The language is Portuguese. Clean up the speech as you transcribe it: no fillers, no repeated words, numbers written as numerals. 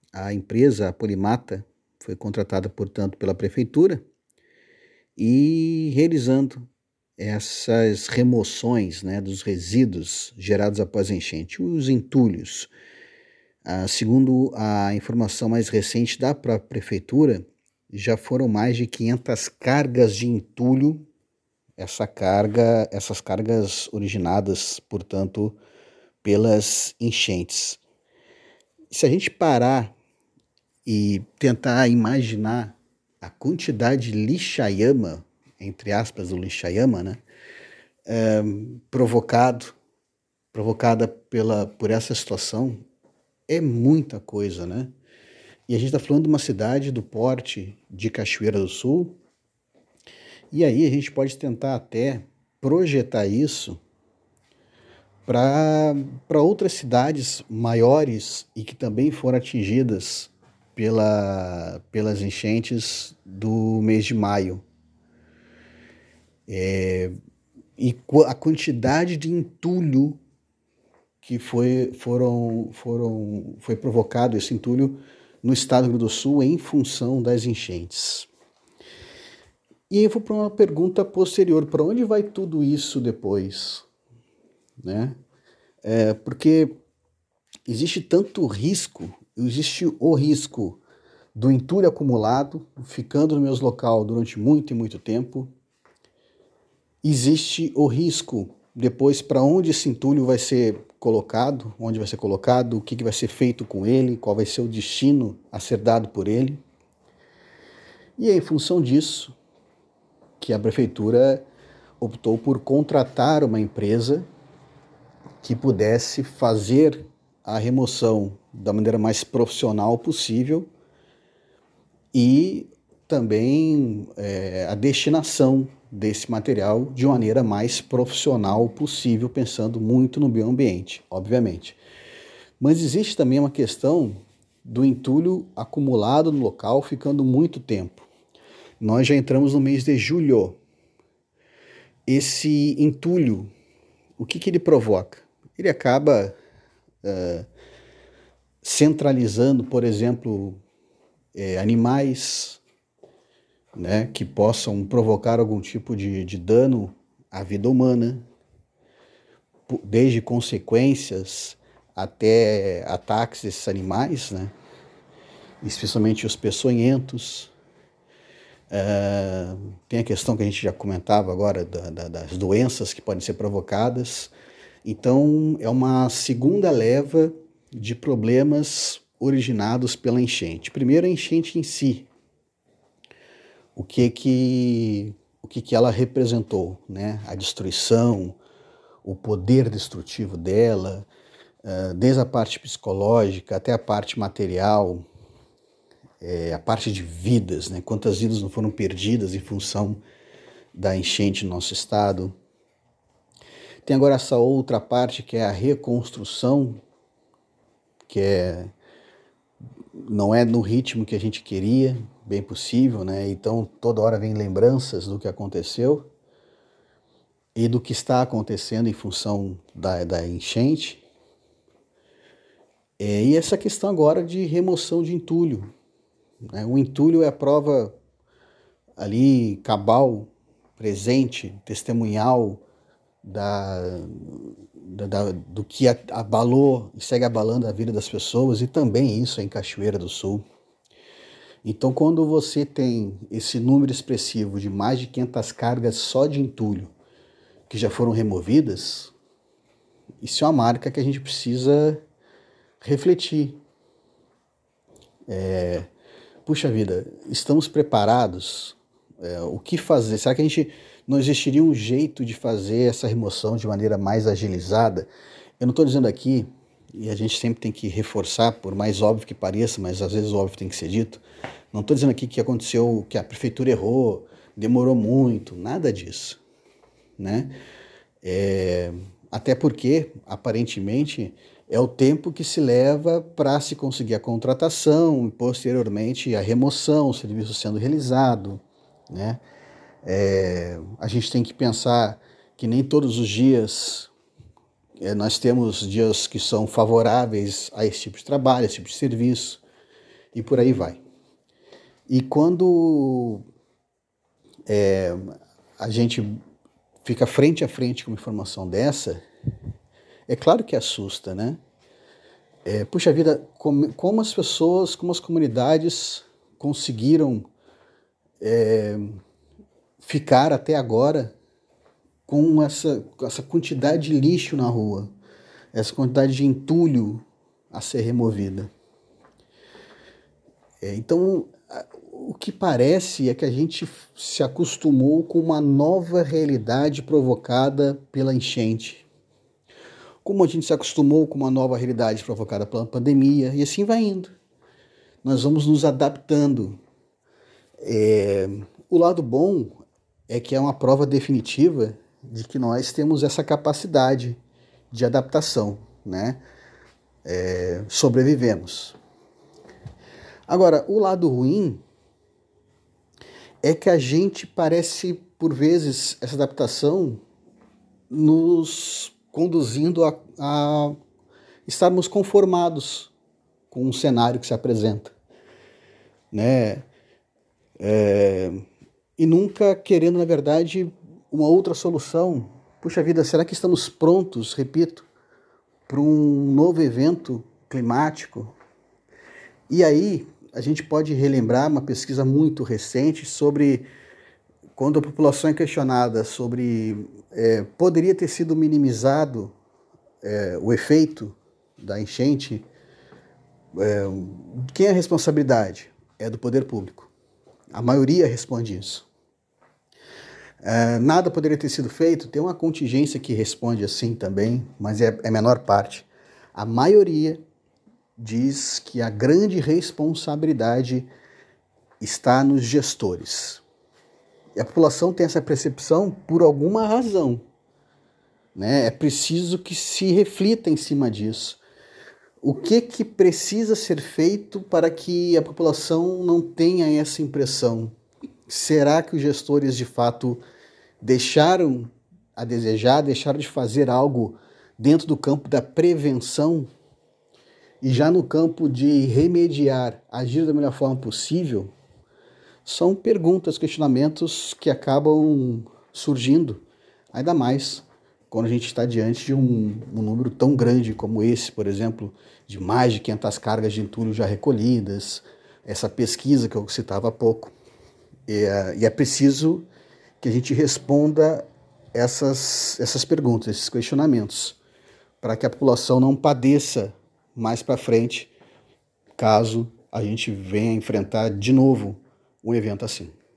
a empresa, a Polimata, foi contratada, portanto, pela prefeitura e realizando essas remoções, né, dos resíduos gerados após a enchente, os entulhos. Segundo a informação mais recente da própria prefeitura, já foram mais de 500 cargas de entulho, essas cargas originadas, portanto, pelas enchentes. Se a gente parar e tentar imaginar a quantidade de lixaiama, entre aspas, do lixaiama, né, provocada por essa situação, é muita coisa, né? E a gente está falando de uma cidade do porte de Cachoeira do Sul, e aí a gente pode tentar até projetar isso para outras cidades maiores e que também foram atingidas pelas enchentes do mês de maio. E a quantidade de entulho que foi provocado, esse entulho, no estado do Rio Grande do Sul em função das enchentes. E aí eu vou para uma pergunta posterior: para onde vai tudo isso depois? Né? Porque existe tanto risco, existe o risco do entulho acumulado ficando no meu local durante muito e muito tempo. Existe o risco depois para onde esse entulho vai ser colocado, onde vai ser colocado, o que vai ser feito com ele, qual vai ser o destino a ser dado por ele. E é em função disso que a prefeitura optou por contratar uma empresa que pudesse fazer a remoção da maneira mais profissional possível e também a destinação desse material de maneira mais profissional possível, pensando muito no meio ambiente, obviamente. Mas existe também uma questão do entulho acumulado no local ficando muito tempo. Nós já entramos no mês de julho. Esse entulho, o que ele provoca? Ele acaba centralizando, por exemplo, animais, né, que possam provocar algum tipo de dano à vida humana, desde consequências até ataques desses animais, né, especialmente os peçonhentos. Tem a questão que a gente já comentava agora das doenças que podem ser provocadas. Então, é uma segunda leva de problemas originados pela enchente. Primeiro, a enchente em si. O que ela representou, né? A destruição, o poder destrutivo dela, desde a parte psicológica até a parte material, a parte de vidas, né? Quantas vidas não foram perdidas em função da enchente no nosso estado. Tem agora essa outra parte que é a reconstrução, que não é no ritmo que a gente queria, bem possível, né? Então toda hora vem lembranças do que aconteceu e do que está acontecendo em função da enchente. E essa questão agora de remoção de entulho, né? O entulho é a prova ali cabal, presente, testemunhal do que abalou e segue abalando a vida das pessoas, e também isso é em Cachoeira do Sul. Então, quando você tem esse número expressivo de mais de 500 cargas só de entulho que já foram removidas, isso é uma marca que a gente precisa refletir. Puxa vida, estamos preparados? O que fazer? Será que não existiria um jeito de fazer essa remoção de maneira mais agilizada? Eu não estou dizendo aqui, e a gente sempre tem que reforçar, por mais óbvio que pareça, mas às vezes o óbvio tem que ser dito, não estou dizendo aqui que aconteceu, que a prefeitura errou, demorou muito, nada disso, né? Até porque, aparentemente, é o tempo que se leva para se conseguir a contratação e, posteriormente, a remoção, o serviço sendo realizado, né? A gente tem que pensar que nem todos os dias nós temos dias que são favoráveis a esse tipo de trabalho, a esse tipo de serviço. e por aí vai. E quando a gente fica frente a frente com uma informação dessa, é claro que assusta, né? Puxa vida, como as pessoas, como as comunidades conseguiram ficar até agora com essa quantidade de lixo na rua, essa quantidade de entulho a ser removida. Então, o que parece é que a gente se acostumou com uma nova realidade provocada pela enchente. Como a gente se acostumou com uma nova realidade provocada pela pandemia, e assim vai indo. Nós vamos nos adaptando. O lado bom é que é uma prova definitiva de que nós temos essa capacidade de adaptação, né? Sobrevivemos. Agora, o lado ruim é que a gente parece, por vezes, essa adaptação nos conduzindo a estarmos conformados com um cenário que se apresenta, né? E nunca querendo, na verdade, uma outra solução. Puxa vida, será que estamos prontos, repito, para um novo evento climático? E aí a gente pode relembrar uma pesquisa muito recente sobre quando a população é questionada sobre poderia ter sido minimizado o efeito da enchente, quem é a responsabilidade? É do poder público. A maioria responde isso. Nada poderia ter sido feito, tem uma contingência que responde assim também, mas é a menor parte. A maioria diz que a grande responsabilidade está nos gestores. E a população tem essa percepção por alguma razão, né? É preciso que se reflita em cima disso. O que precisa ser feito para que a população não tenha essa impressão? Será que os gestores, de fato, deixaram a desejar, deixaram de fazer algo dentro do campo da prevenção e já no campo de remediar, agir da melhor forma possível? São perguntas, questionamentos que acabam surgindo, ainda mais quando a gente está diante de um número tão grande como esse, por exemplo, de mais de 500 cargas de entulho já recolhidas, essa pesquisa que eu citava há pouco. E é preciso que a gente responda essas perguntas, esses questionamentos, para que a população não padeça mais para frente, caso a gente venha enfrentar de novo um evento assim.